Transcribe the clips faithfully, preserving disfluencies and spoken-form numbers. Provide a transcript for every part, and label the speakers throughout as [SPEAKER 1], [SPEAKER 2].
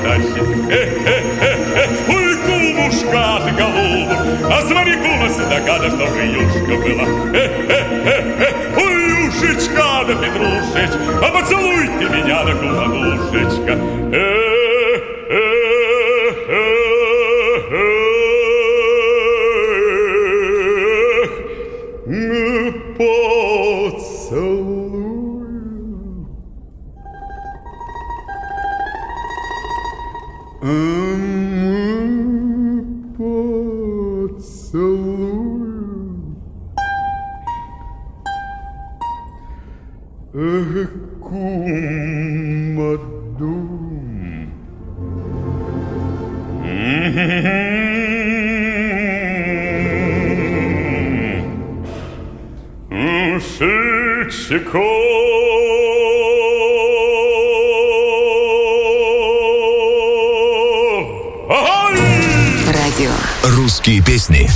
[SPEAKER 1] тащит. Э-э-э-э, ой, кумушка ты, голубушка, а смотри, кума, седокада, что же юшка была. Э-э-э-э, ой, ушечка да Петрушеч, а поцелуйте меня, да куманушечка. Э-э-э-э, поцелуй. Кумадум. Шичко.
[SPEAKER 2] Радио.
[SPEAKER 3] Русские песни.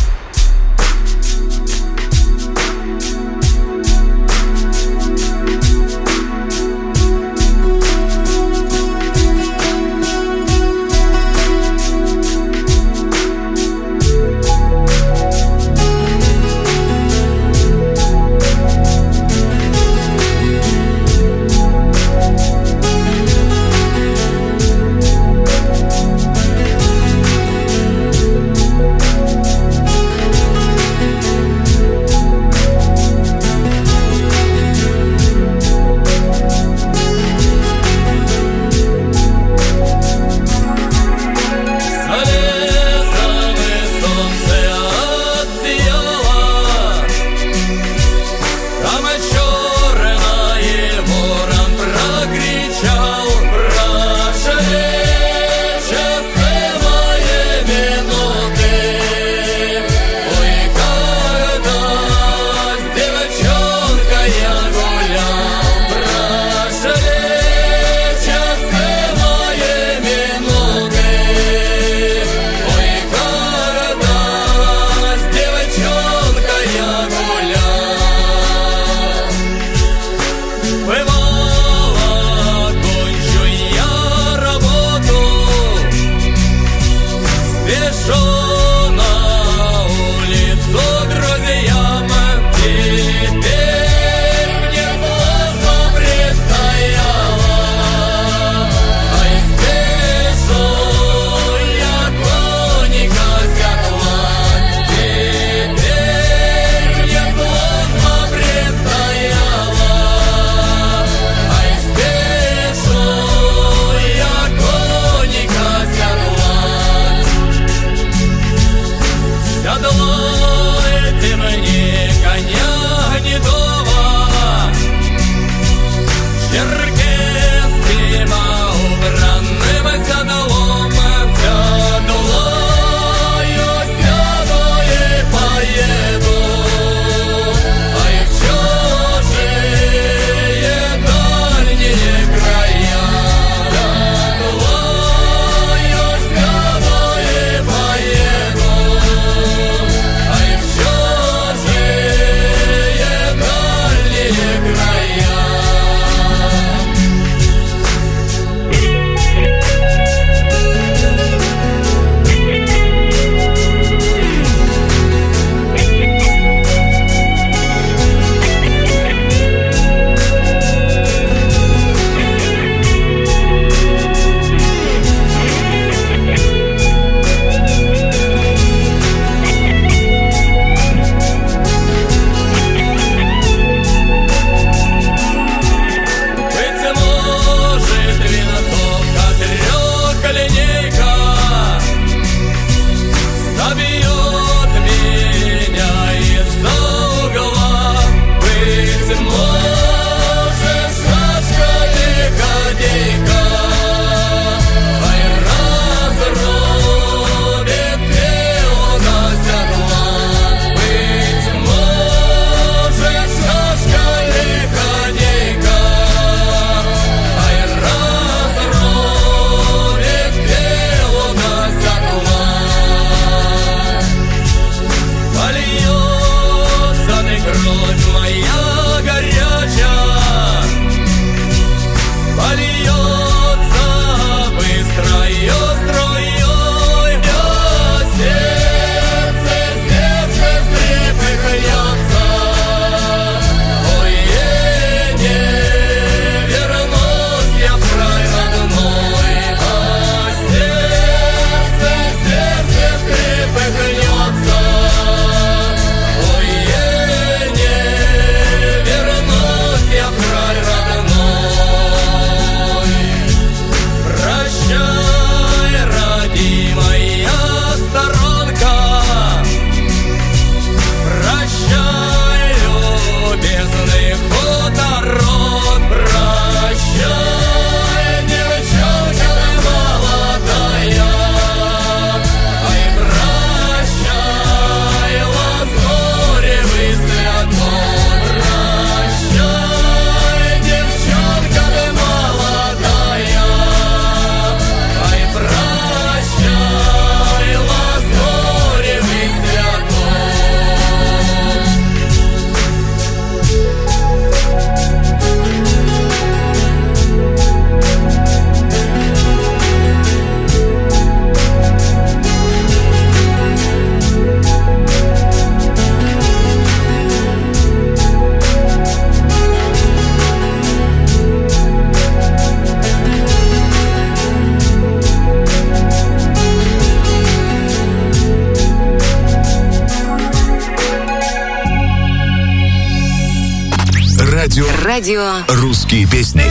[SPEAKER 2] Радио
[SPEAKER 3] «Русские песни».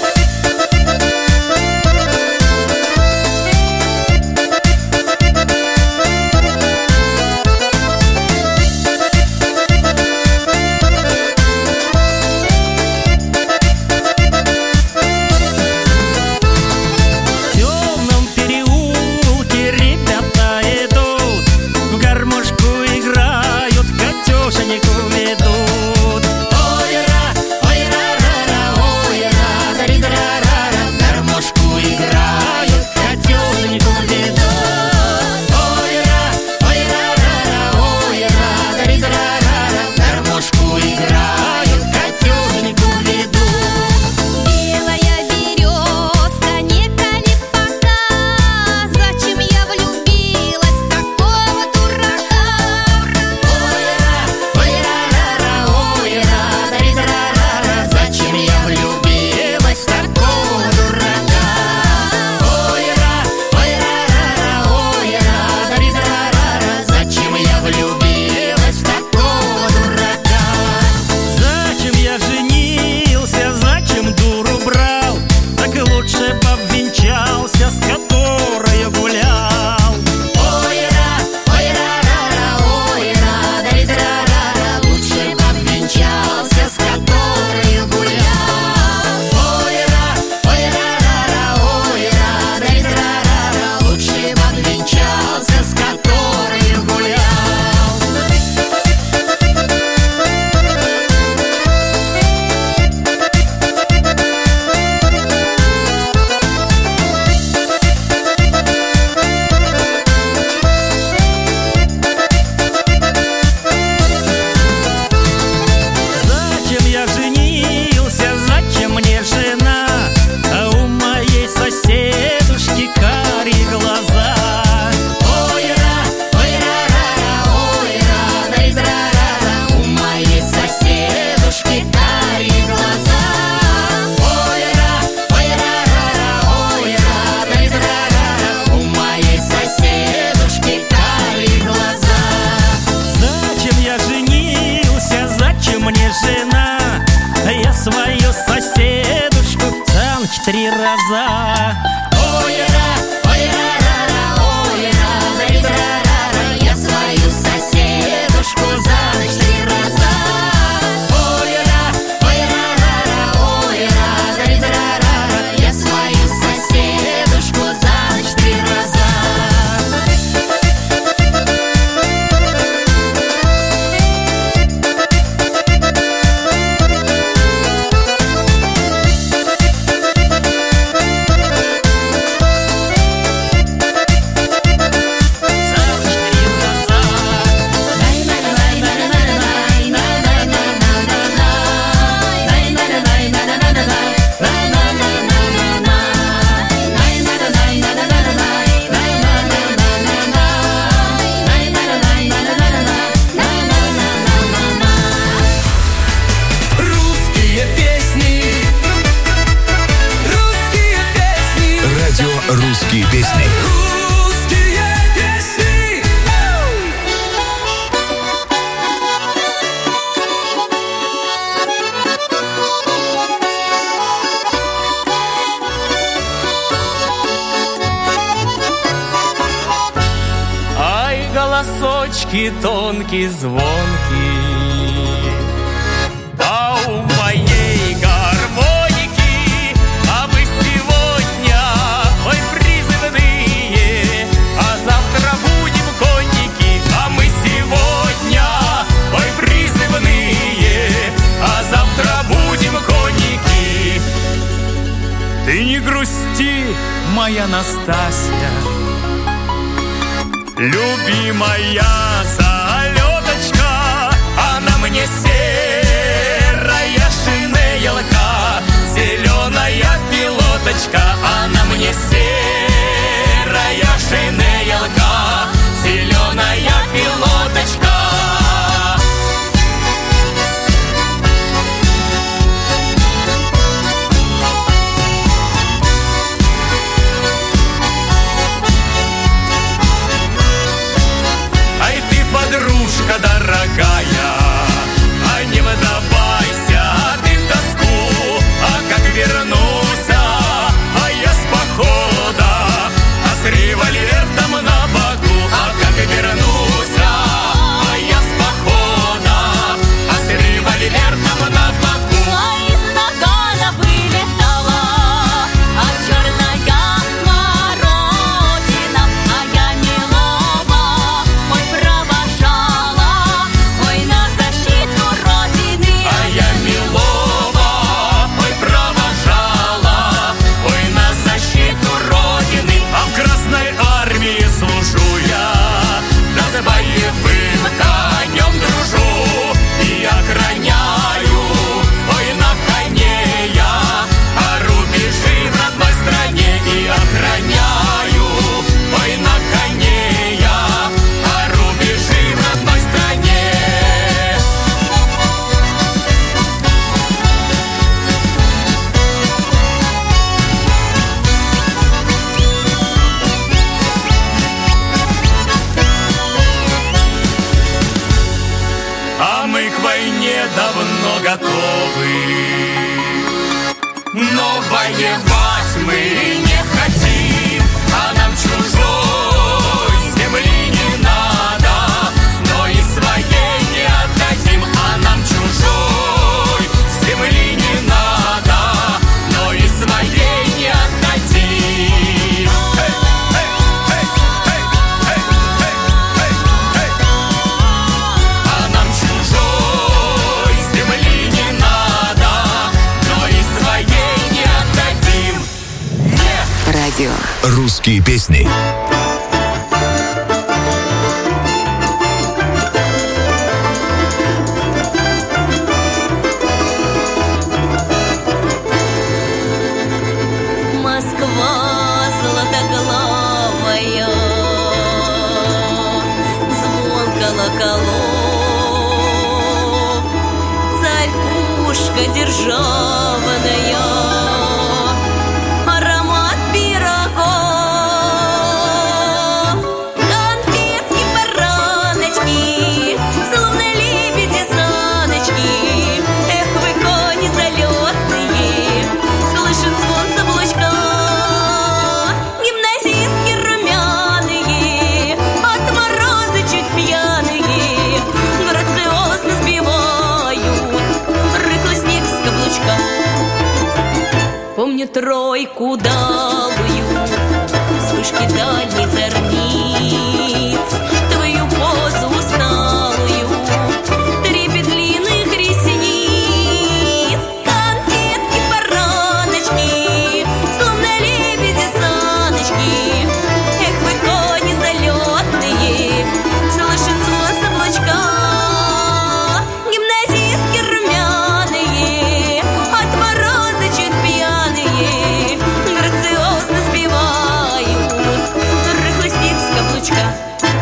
[SPEAKER 3] «Русские песни».
[SPEAKER 4] Русские песни.
[SPEAKER 5] Ай, голосочки тонкие, звонкие, а у моей гармоники, а мы сегодня, ой, призывные, а завтра будем конники, а мы сегодня, ой, призывные, а завтра будем конники. Ты не грусти, моя Настасья, любимая залеточка, она мне серая шинелка, зеленая пилоточка, она мне серая шинелка, зеленая пилоточка. Подружка дорогая, а не выдавайся ты в тоску давно готовы. Но воевать мы не хотим, а нам чужой земли не надо. Но и своей не отдадим, а нам чужой земли не надо. Но и своей не отдадим. А нам чужой земли не надо, но и своей не отдадим. Нет!
[SPEAKER 3] Радио. Русские песни.
[SPEAKER 2] Москва златоглавая, звон колоколов, царь-пушка державная, аромат пирогов, конфетки, бараночки, словно лебеди саночки. Эх, вы кони залетные, слышен звон каблучка. Гимназистки румяные, от мороза чуть пьяные, грациозно сбивают рыхлый снег с каблучка. Помню тройку далую, вспышки дальних зорниц, твою позу усталую, трепет длинных ресниц. Конфетки, бараночки, словно лебеди саночки. Эх, вы кони залетные, слышен звон с облачка. Гимназистки румяные, от мороза чуть пьяные, грациозно сбивают рыхлый снег с каблучка.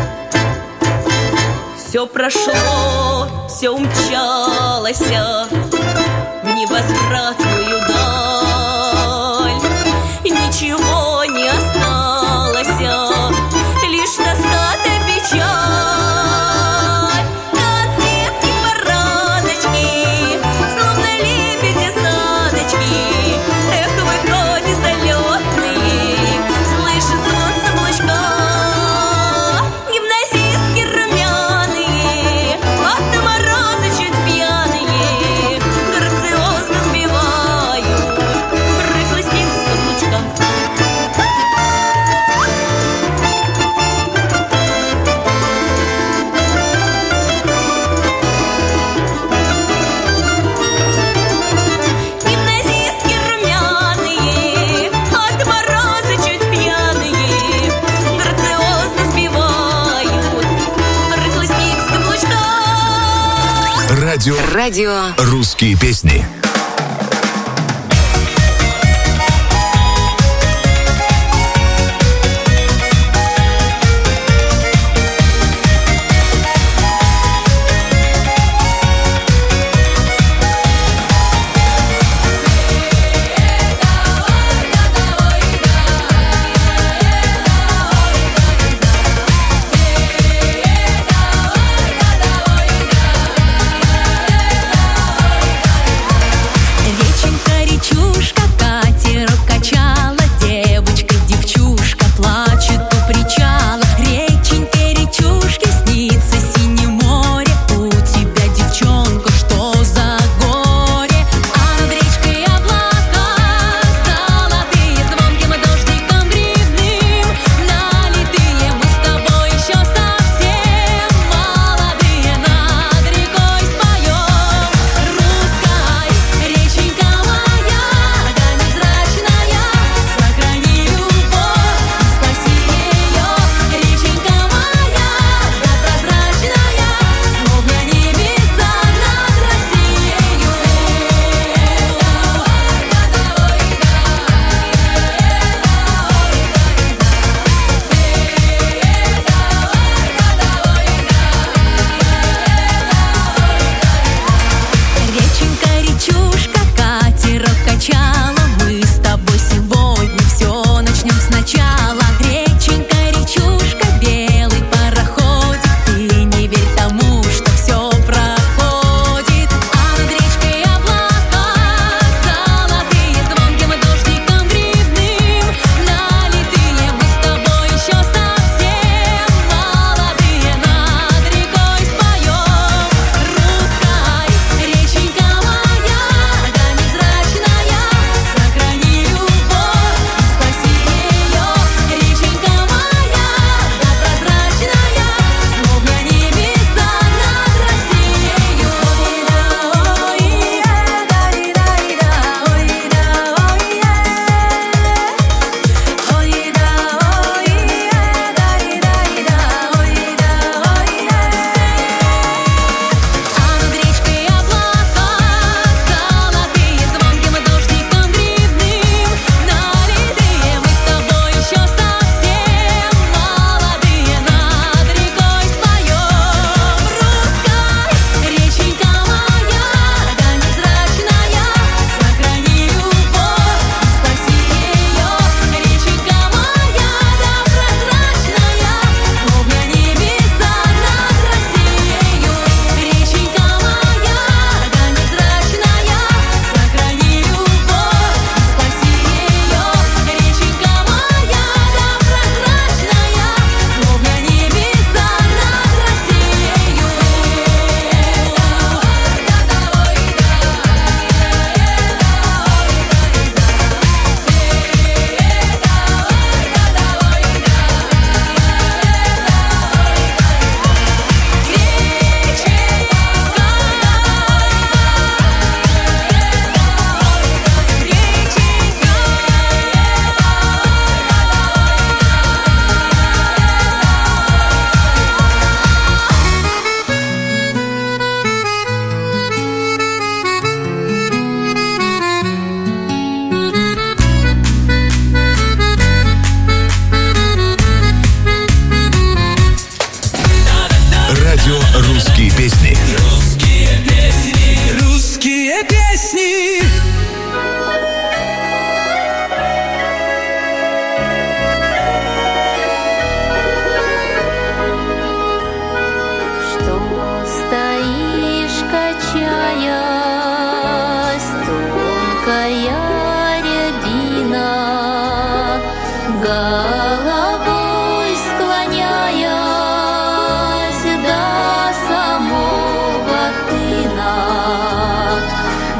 [SPEAKER 2] Все прошло, все умчалось в невозвратную даль. Ничего не осталось, лишь тоска да печаль. Конфетки, бараночки, словно лебеди саночки. Эх, вы кони залетные, слышит звон с облачка. Гимназистки румяные, от мороза чуть пьяные, грациозно сбивают рыхлый снег с каблучка. Гимназистки румяные, от мороза чуть пьяные, грациозно сбивают рыхлый снег с каблучка.
[SPEAKER 3] Радио.
[SPEAKER 6] Радио.
[SPEAKER 3] Русские песни.
[SPEAKER 2] Ой,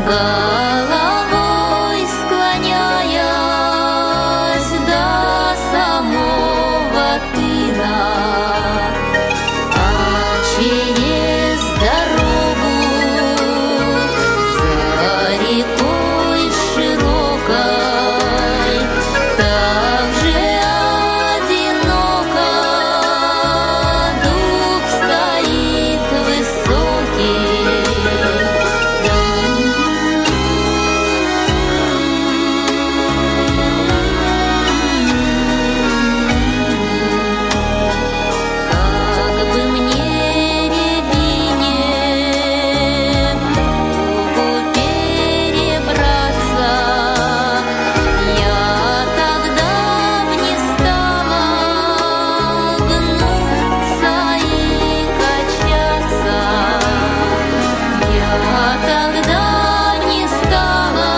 [SPEAKER 2] головой склоняясь до самого тына, а через дорогу за рекой широкой так же одиноко дуб стоит высокий. Как бы мне рябине к Богу перебраться, я тогда б не стала гнуться и качаться. Я тогда не стала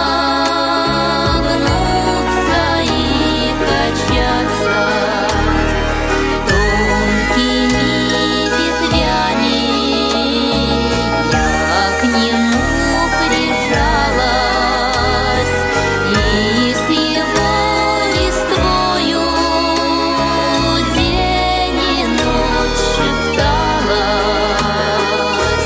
[SPEAKER 2] гнуться и качаться. Тонкими ветвями я к нему прижалась и с его листвою день и ночь шепталась.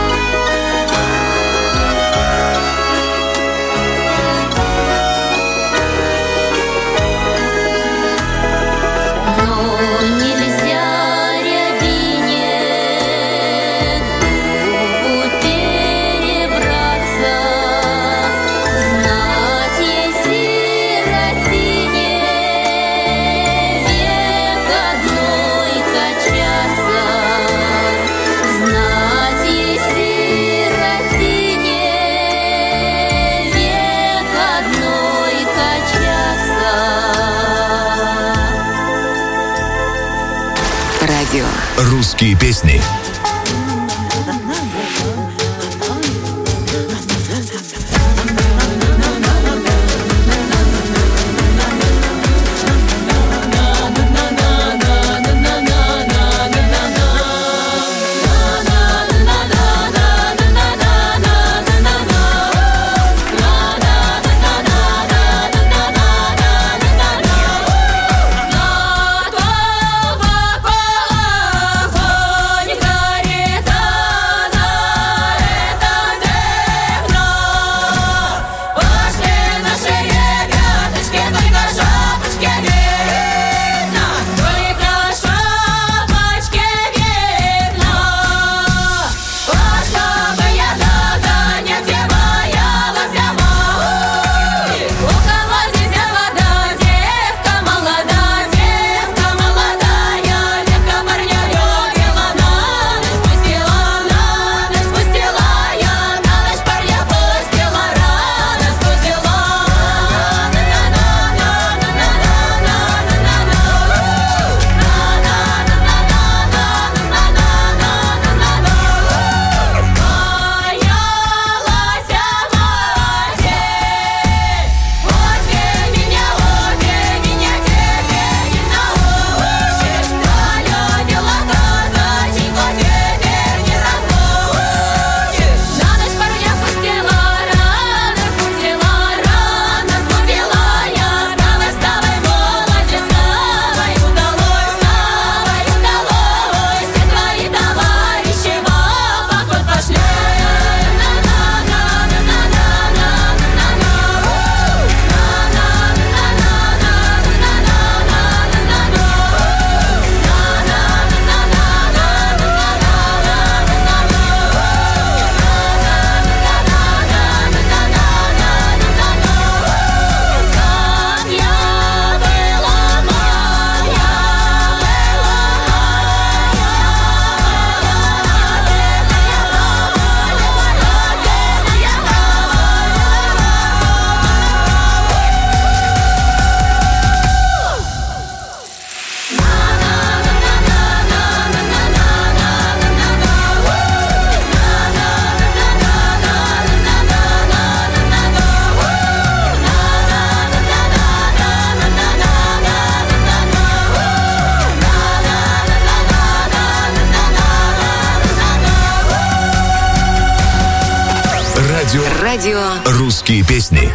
[SPEAKER 2] Но нельзя рябине к Богу перебраться, знать ей сиротине век одной качаться, знать ей сиротине век одной качаться.
[SPEAKER 6] Радио.
[SPEAKER 3] Русские песни.
[SPEAKER 2] Огонь
[SPEAKER 3] Радио «Русские песни».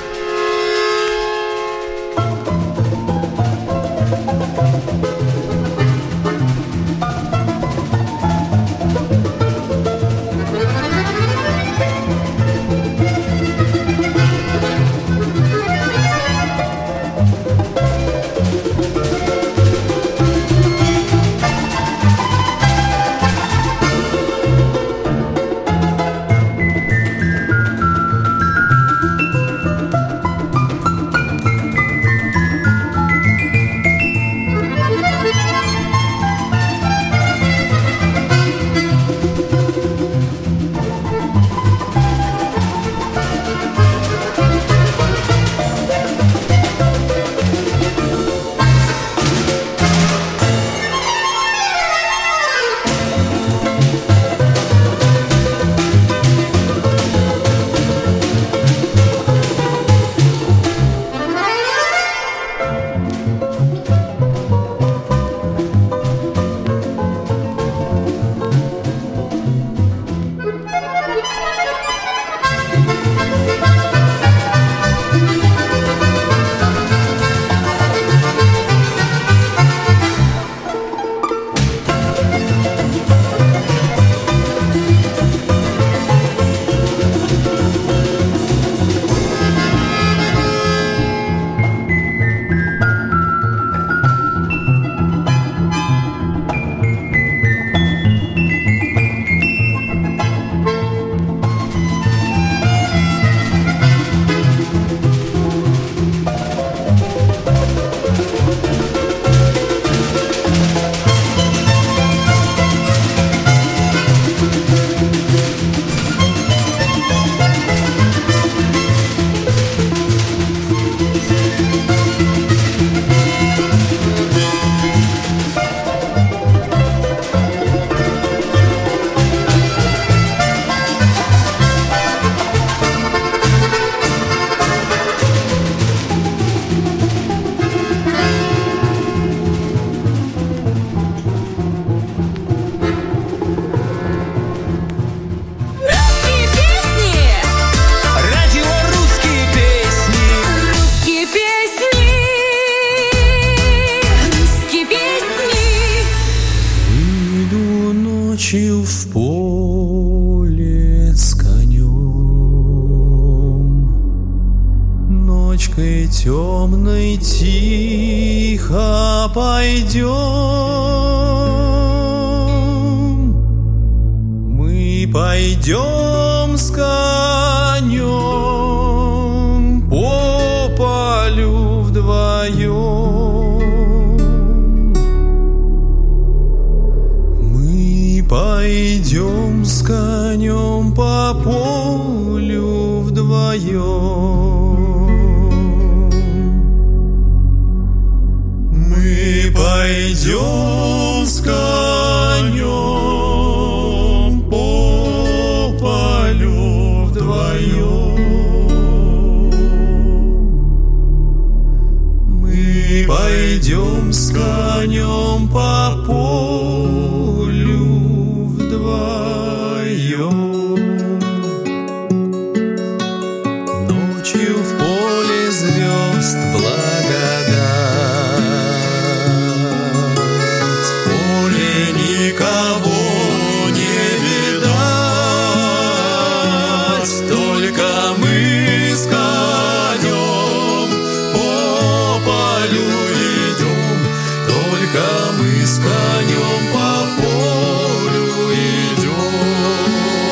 [SPEAKER 6] Темной тихо пойдем, мы пойдем с конем по полю вдвоем. Мы пойдем с конем по полю вдвоем. Мы пойдем с конем по полю вдвоем. Мы пойдем с конем по полю вдвоем. Ночью в поле звезд благодать. Никого не видать, только мы с конем по полю идем, только мы с конем по полю идем,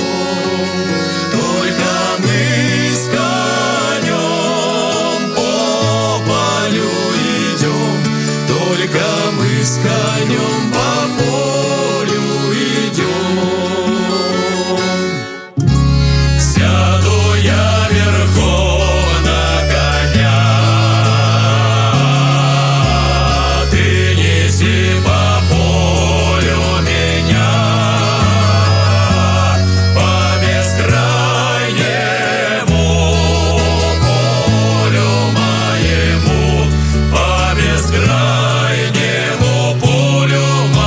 [SPEAKER 6] только мы с конем по полю идем, только мы с конем по полю. Сяду я верхом на коня, ты неси по полю меня, по бескрайнему полю моему, по бескрайнему полю моему.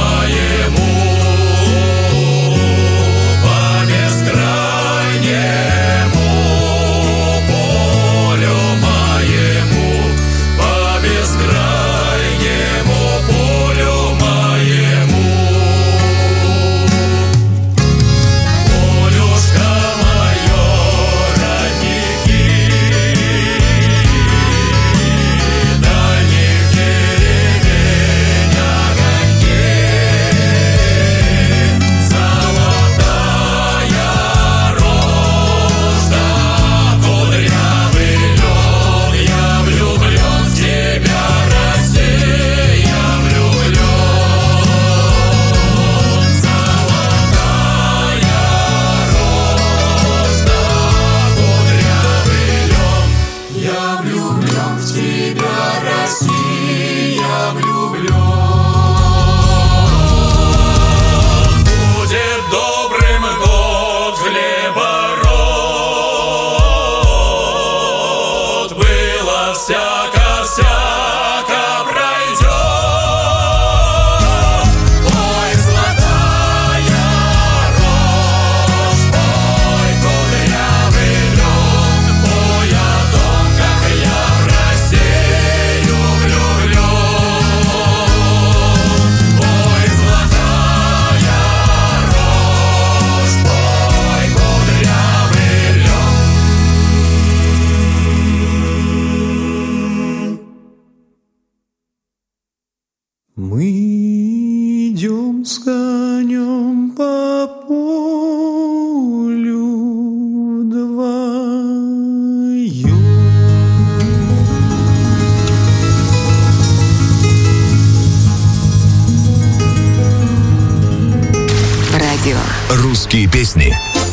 [SPEAKER 6] идем с конем по полю вдвоем.
[SPEAKER 3] Радио. Русские песни.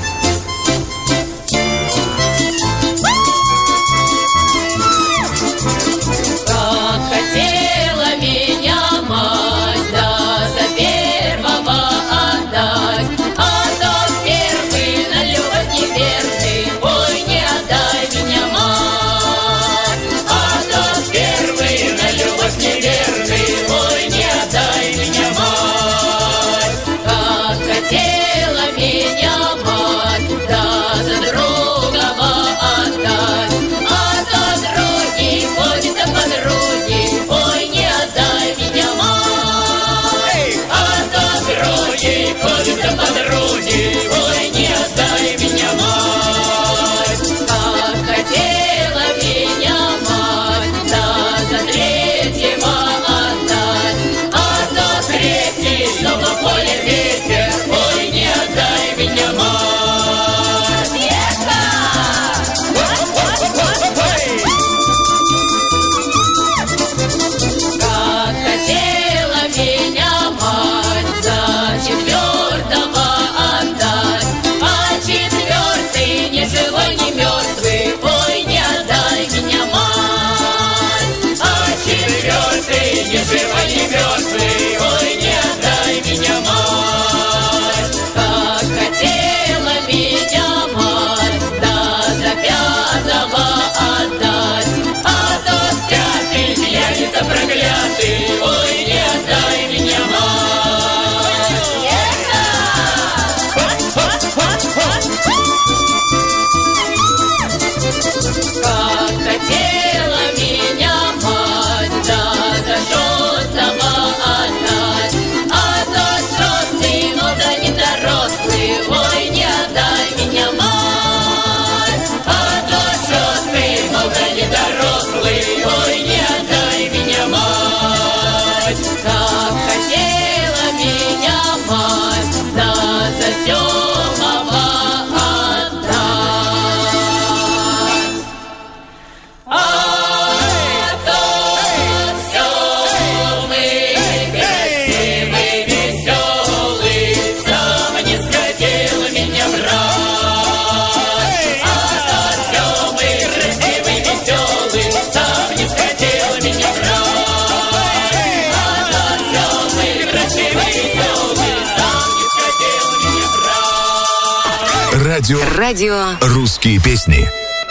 [SPEAKER 3] Радио.
[SPEAKER 2] Радио.
[SPEAKER 3] Русские песни.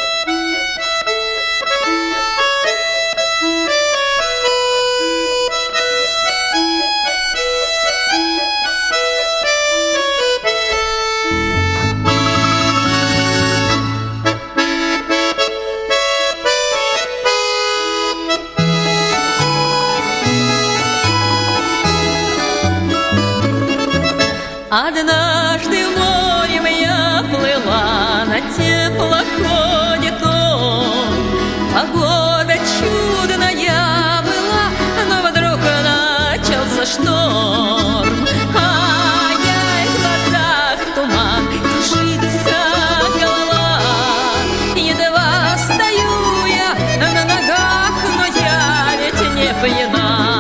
[SPEAKER 7] Однажды в море я плыла на теплоходе том. Погода чудная была, но вдруг начался шторм. А я в глазах туман, кружится голова. Едва стою я на ногах, но я ведь не пьяна.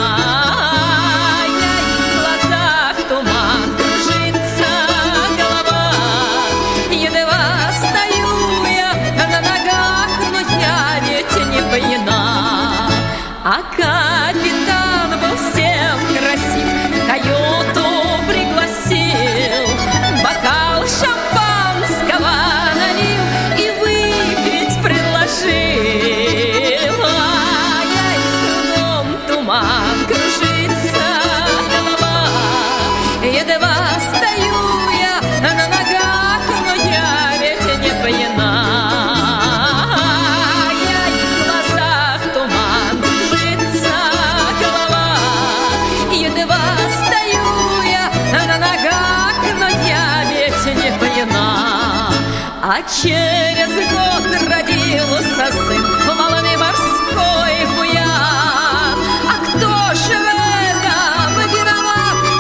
[SPEAKER 7] А капитан был всем красив, в каюту пригласил, бокал шампанского налил и выпить предложил. Ай-яй, кругом туман, кружится голова, едва стою я на ногах, но я ведь не пьяна. А через год родился сын, в волне морской буян. А кто же в этом виноват?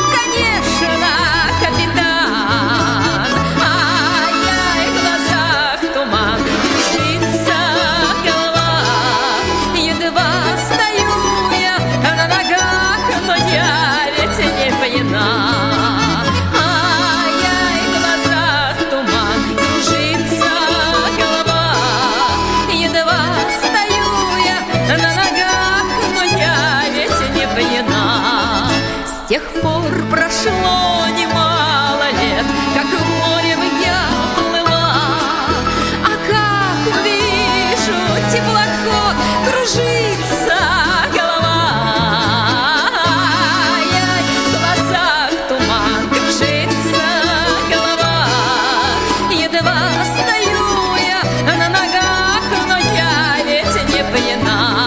[SPEAKER 7] С тех пор прошло немало лет, как в море я плыла. А как увижу теплоход, кружится голова. Ай-яй, в глазах туман, кружится голова. Едва стою я на ногах, но я ведь не пьяна.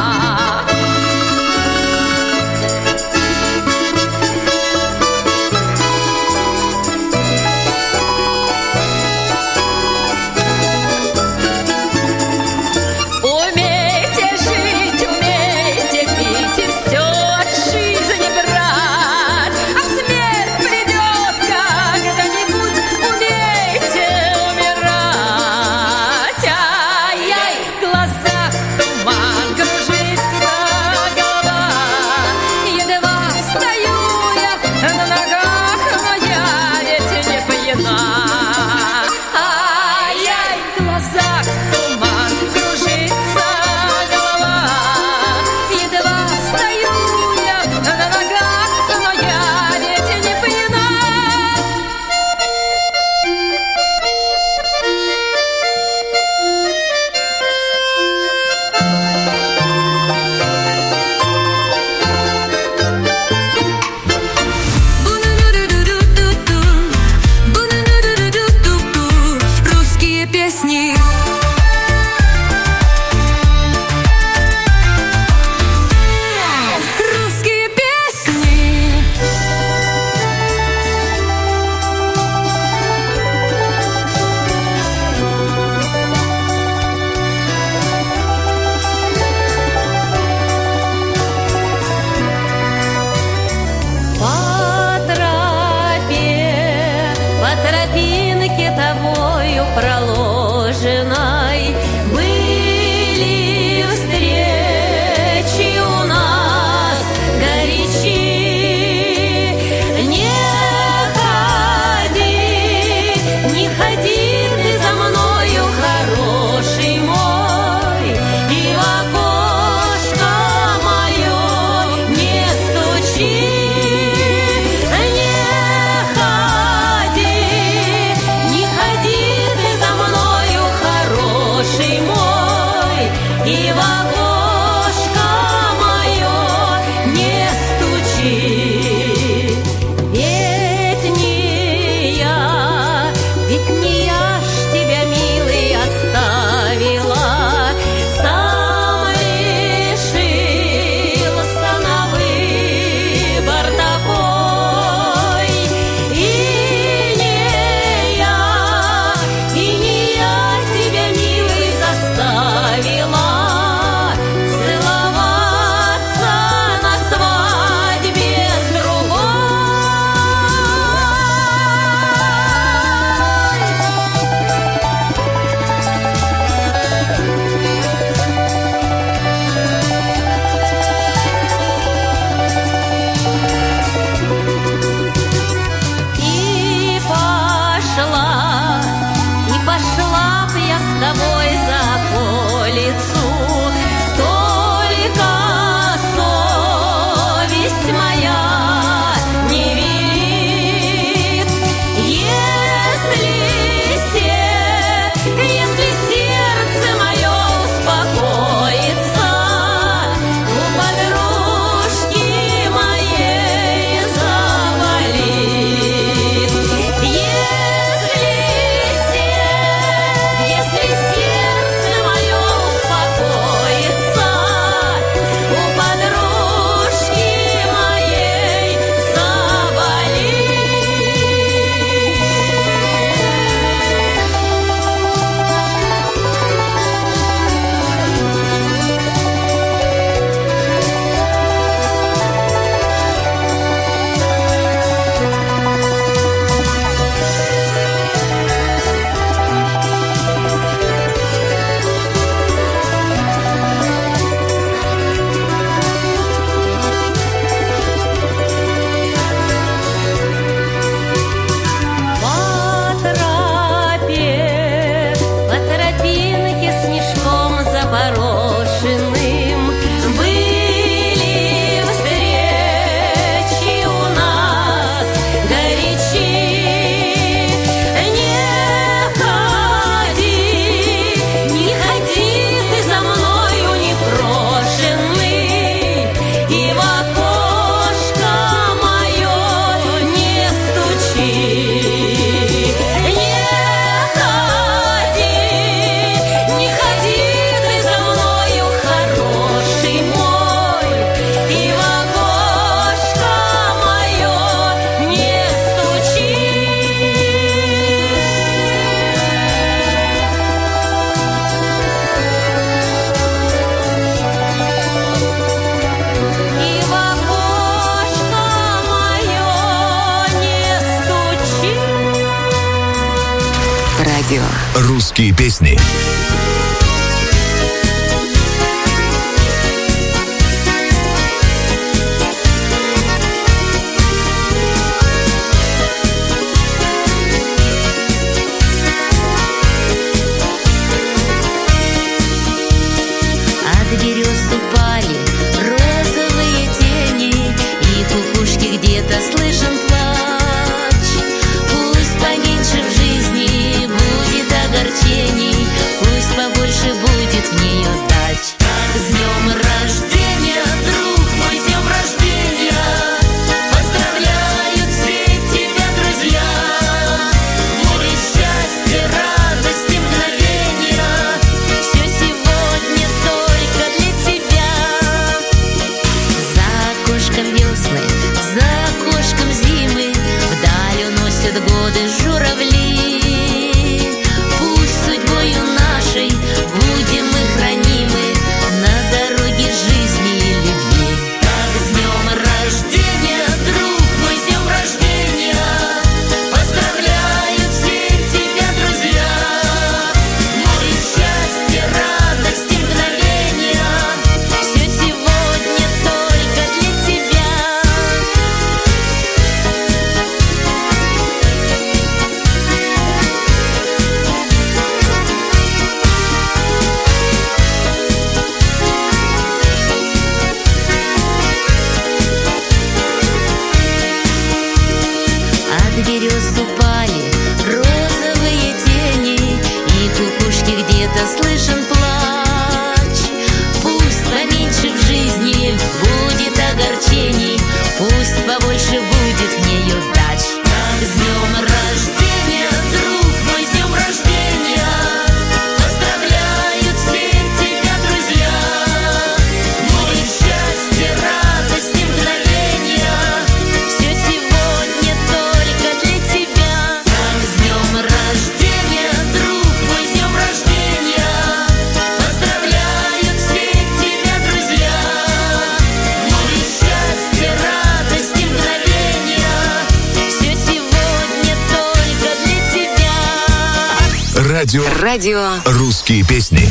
[SPEAKER 7] Проложенной были встречи у нас горячи. Не ходи, не ходи ты за мною, хороший мой, и в окошко мое не стучи. Не ходи, не ходи ты за мною.
[SPEAKER 3] Радио. Русские песни.
[SPEAKER 2] От берез упали розовые тени, и кукушки где-то слышен плач. Пусть поменьше в жизни будет огорчений, пусть побольше будет в нее дач. С днем рождения, друг мой, с днем рождения! Поздравляют все тебя друзья! Море счастья, радости, мгновения, все сегодня только для тебя. За окошком весны, за окошком зимы, вдаль уносят годы журавли. Пусть судьбою нашей будем мы хранимы на дороге жизни и любви. Так, с днем рождения, друг мой, с днем рождения! Поздравляют все тебя друзья! Море счастья, радости, мгновения, все сегодня только для тебя. От берез упали розовые тени, и кукушки где-то слышен плач. Пусть поменьше в жизни будет огорчений, пусть побольше будет в нее дач. Так, с днем рождения, друг мой, с днем рождения! Поздравляют все тебя друзья! Море счастья, радости, мгновения, все сегодня только для тебя. Так, с днем рождения, друг мой, с днем рождения! Поздравляют все тебя друзья! Море счастья, радости, мгновения, все сегодня только для тебя.
[SPEAKER 3] Радио.
[SPEAKER 2] Радио.
[SPEAKER 3] Русские песни.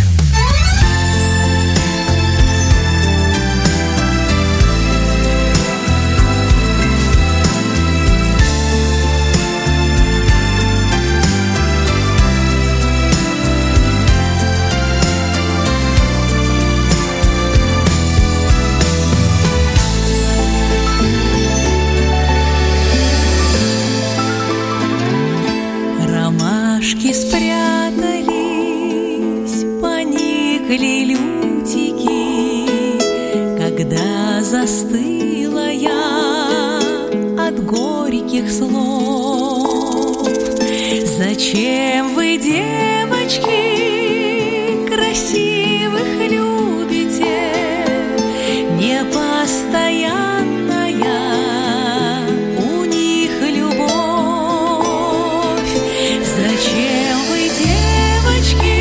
[SPEAKER 8] Ромашки спрятались, поникли лютики, когда застыла я от горьких слов. Зачем вы, девочки, красивых любите, непостоянная у них любовь? Зачем вы, девочки,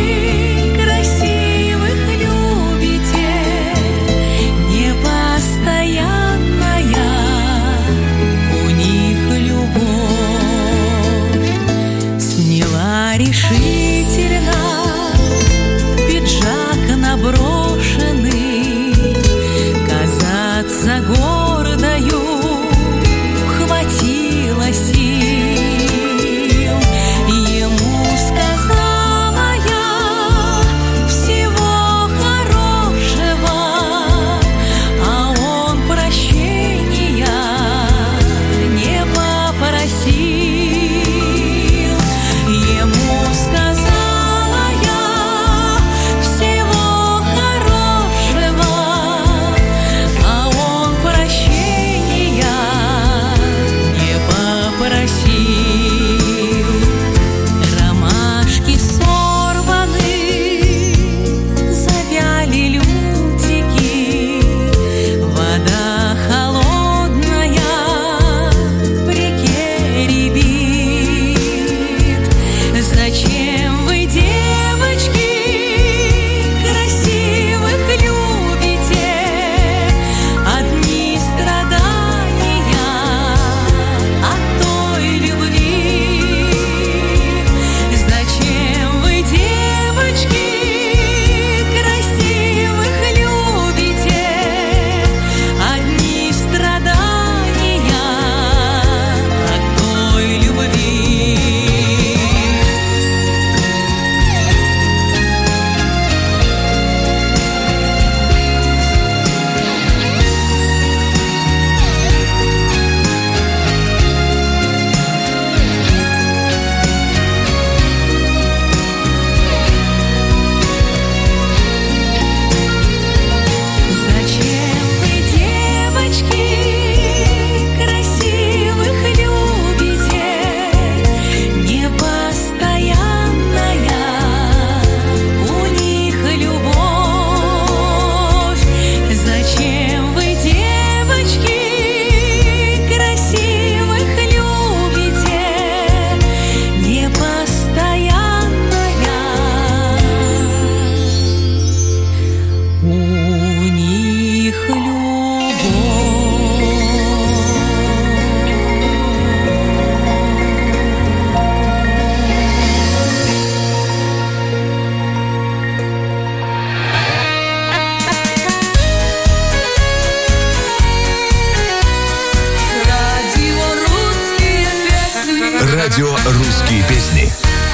[SPEAKER 8] красивых любите, непостоянная у них любовь? Сняла решительно
[SPEAKER 3] Радио «Русские песни».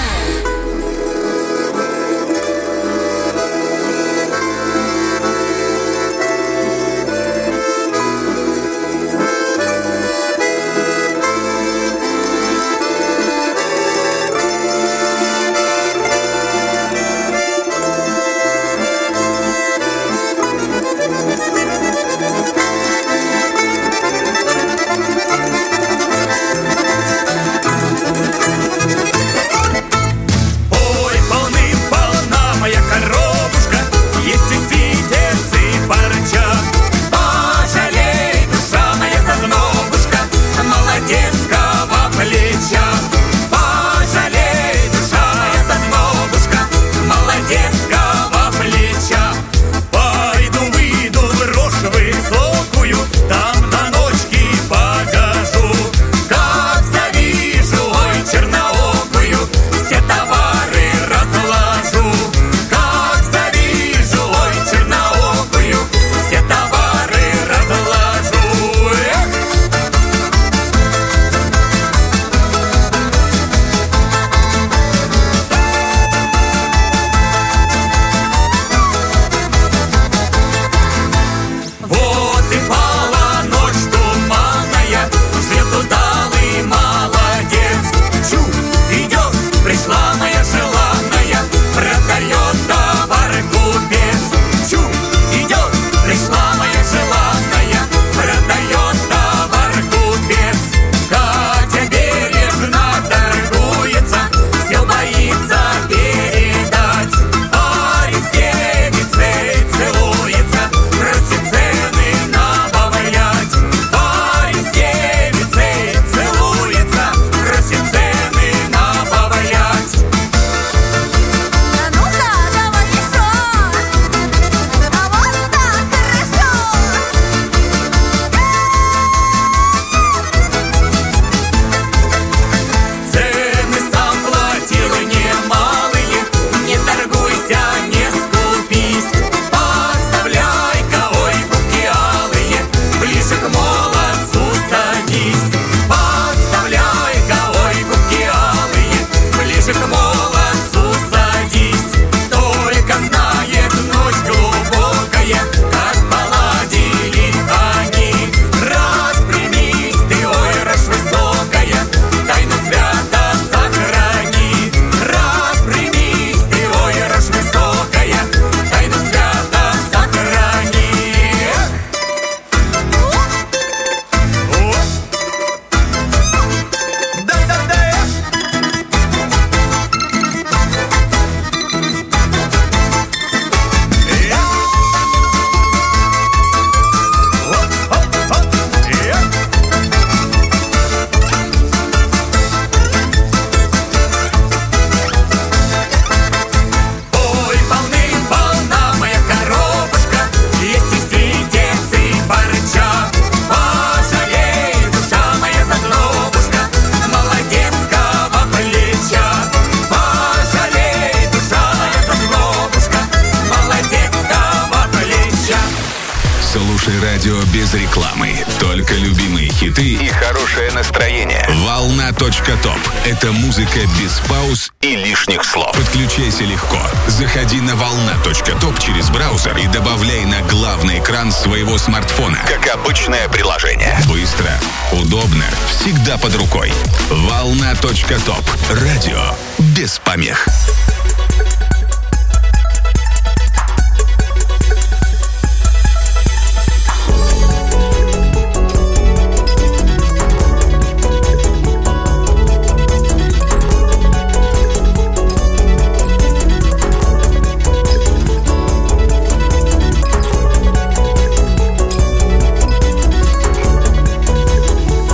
[SPEAKER 9] Радио без рекламы. Только любимые хиты и хорошее настроение. Волна точка топ. Это музыка без пауз и лишних слов. Подключайся легко. Заходи на волна точка топ через браузер и добавляй на главный экран своего смартфона. Как обычное приложение. Быстро, удобно, всегда под рукой. волна точка топ. Радио без помех.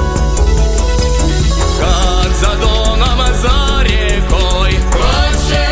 [SPEAKER 6] За Доном, за рекой, вот же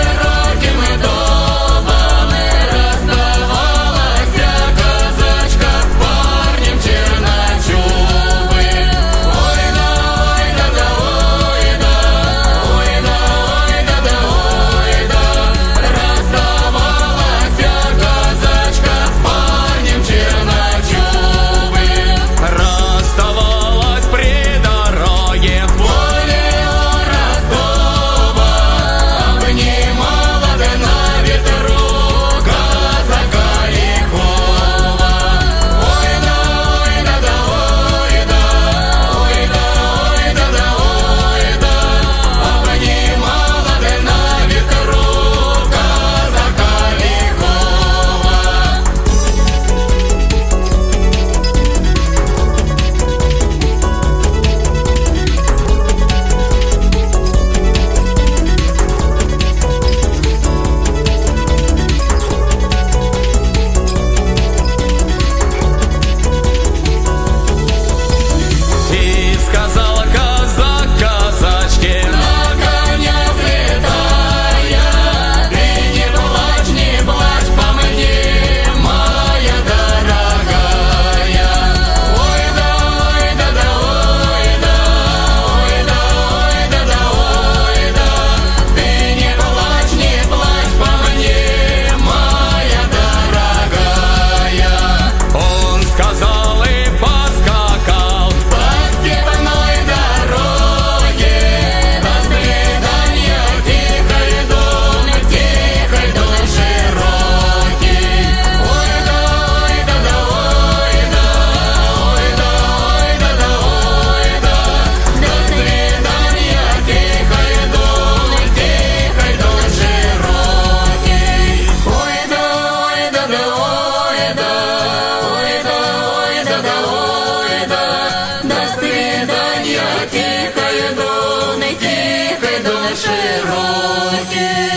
[SPEAKER 7] широкий.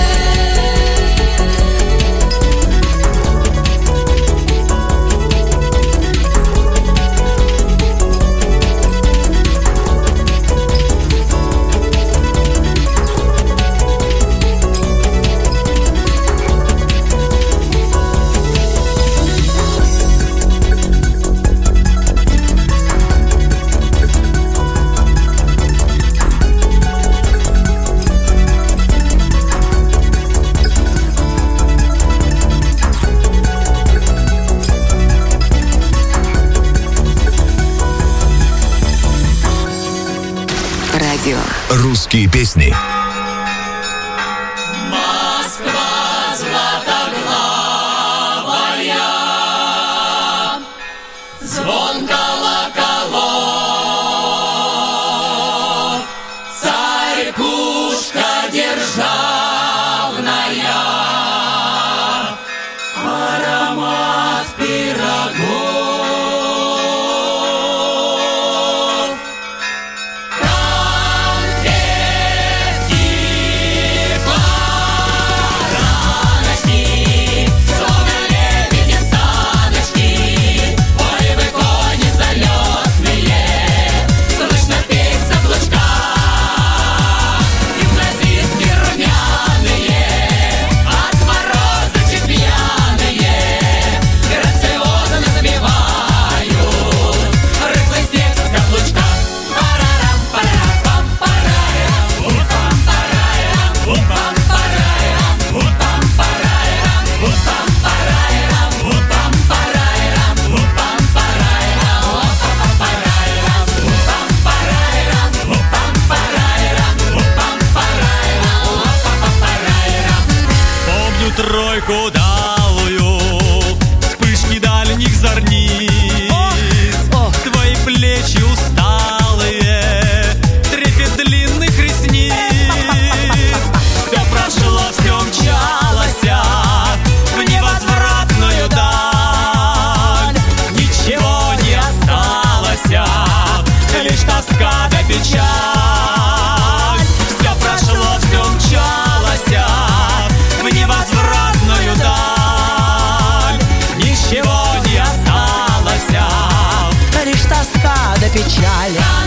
[SPEAKER 3] Русские песни.
[SPEAKER 5] Москва златоглавая, звон колоколов, царь-пушка державная, аромат пирогов.
[SPEAKER 6] Тройку далую, вспышки дальних зорниц, твои плечи усталые, трепет длинных ресниц. Все прошло, все мчалось в невозвратную даль. Ничего не осталось, лишь тоска да печаль. Все прошло, все мчалось в невозвратную даль. Ничего не осталось, лишь тоска да печаль.